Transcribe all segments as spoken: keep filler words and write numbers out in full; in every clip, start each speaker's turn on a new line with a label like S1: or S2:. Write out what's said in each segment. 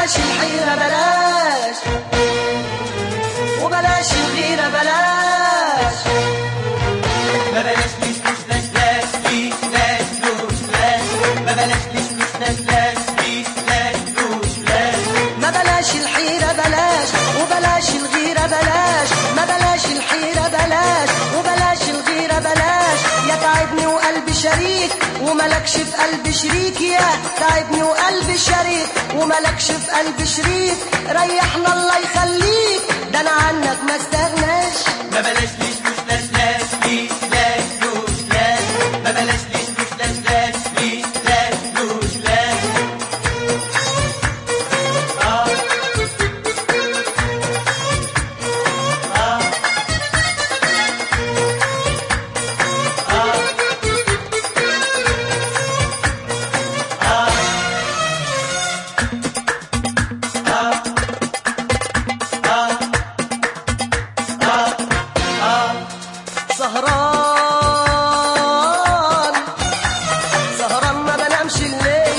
S1: بلاش الحيرة بلاش، وبلاش الغيرة بلاش.
S2: ما بلاش ليش مش لاش لاش ليش لاش لوش لاش. ما بلاش ليش مش لاش لاش ليش لاش لوش لاش.
S1: ما بلاش الحيرة بلاش، وبلاش الغيرة بلاش. ما بلاش الحيرة بلاش، وبلاش الغيرة بلاش. يا تعبني وقلبي شريك وملكش في قلبي شريك. يا تعبني وقلبي شريك وملكش في قلبي شريك. ريحنا الله يخليك، ده انا عنك ما استغناش.
S2: ما بلاش ليش مش لاش لاش ليش لاش لوش لاش. ما بلاش ليش مش لاش لاش ليش لاش لوش لاش. آه آه
S1: سهران سهران ما بنامش الليل،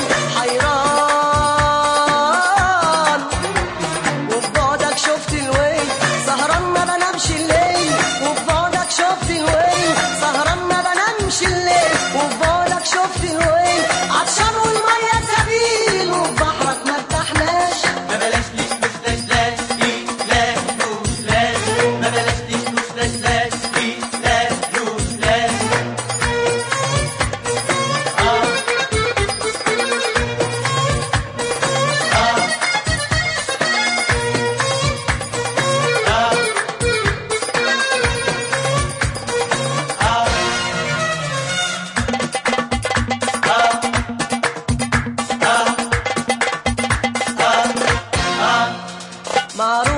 S1: حيران وفي بعدك شفت الويل. سهران ما بنامش الليل وفي بعدك شفت الويل. سهران ما بنامش الليل وفي بعدك شفت الويل. عطشان والمية سبيل وفي بحرك ما ارتحناش.
S2: ما بلاش ليش مش لاش لاش ليش لاش لوش لاش. ما بلاش ليش مش لاش لاش ليش لاش لوش لاش. آه آه
S1: معروف